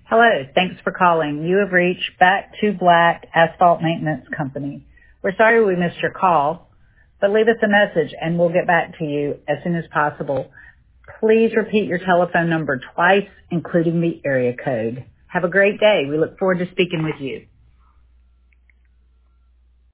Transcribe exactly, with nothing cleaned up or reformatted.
Hello, thanks for calling. You have reached Back to Black Asphalt Maintenance Company. We're sorry we missed your call, but leave us a message and we'll get back to you as soon as possible. Please repeat your telephone number twice, including the area code. Have a great day. We look forward to speaking with you.